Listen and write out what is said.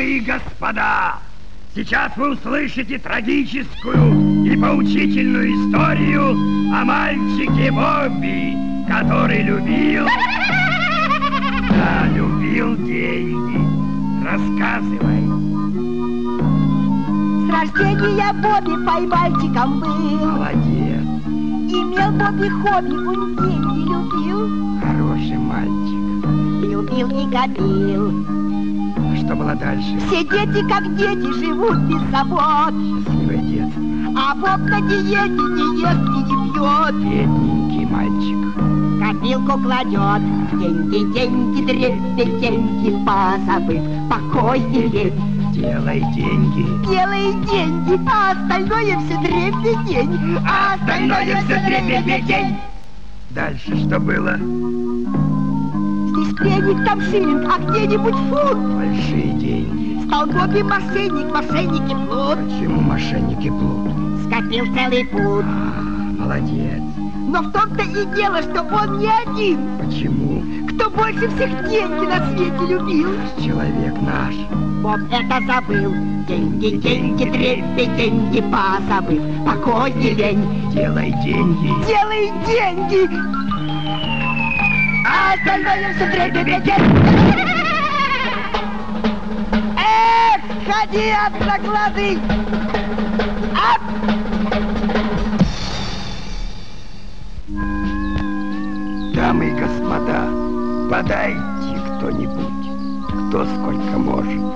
Дамы и господа, сейчас вы услышите трагическую и поучительную историю о мальчике Бобби, который любил деньги. Рассказывай. С рождения Бобби поймальчиком был. Молодец. Имел Бобби хобби, он деньги любил. Хороший мальчик. Любил и копил. А что было дальше? Все дети, как дети, живут без забот. Счастливое детство. А Боб на диете не ест и не пьет. Бедненький мальчик. Копилку кладет. Деньги, деньги, дребедень, деньги, позабыв покой и лень. Делай деньги. Делай деньги, а остальное все дребедень. А остальное все дребедень. Дальше что было? Здесь пенник, там шиллинг, а где-нибудь фунт. Большие деньги. Стал Бобби мошенник, мошенник и плут. Почему мошенник и плут? Скопил целый пуд. Молодец. Но в том-то и дело, что он не один. Почему? Кто больше всех деньги на свете любил? Человек наш. Боб это забыл. Деньги, деньги, дребедень, позабыв покой и лень. Делай деньги. Делай деньги. А остальное все дребедень. Эх, ходи, одноглазый. Ап! Дамы и господа, подайте кто-нибудь, кто сколько может.